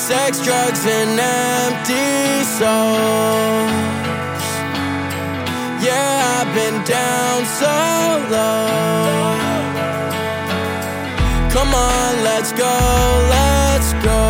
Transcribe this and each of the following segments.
Sex, drugs, and empty souls. Yeah, I've been down so low. Come on, let's go, let's go.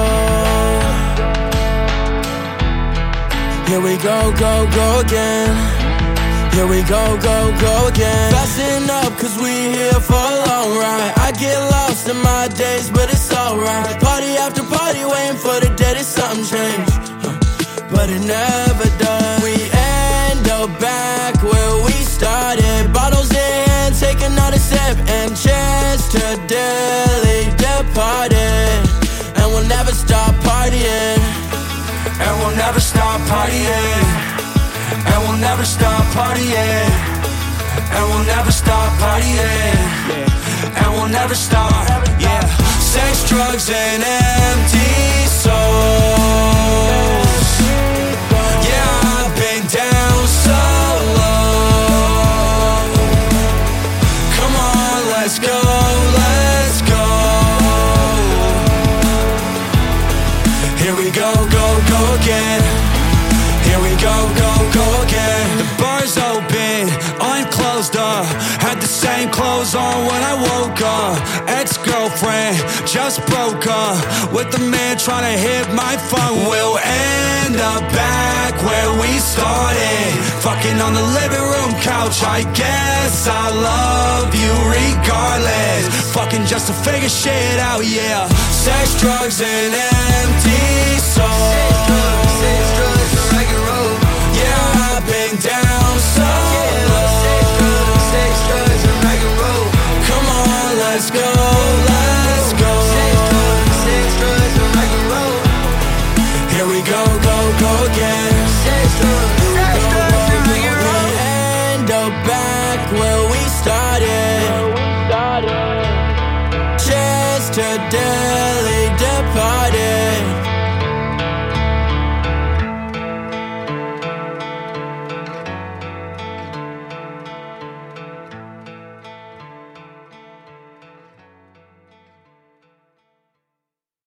Here we go, go, go again. Here we go, go, go again. Fasten up, cause we here for a long ride. I get lost in my days, but it's alright. Party after party, waiting for the day that something change, but it never does. We end up back where we started. Bottles in hand, taking out a sip, and chance to daily departed. And we'll never stop partying. And we'll never stop partying. And we'll never stop partying. And we'll never stop partying. And we'll never stop, yeah. Sex, drugs, and empty souls. Yeah, I've been down so low. Come on, let's go, let's go. Here we go, go, go again. Here we go, go, go again. The bar's open, I'm closed up. Had the same clothes on when I woke up. Ex-girlfriend just broke up with the man trying to hit my phone. We'll end up back where we started, fucking on the living room couch. I guess I love you regardless, fucking just to figure shit out, yeah. Sex, drugs, and empty souls. Sex, drugs, and rock and roll. Yeah, I've been down so low. Sex, drugs, and rock and roll. Come on, let's go, let's go. Sex, drugs, and rock and roll. Here we go, go, go again. Sex, drugs, and rock and roll. We end up back where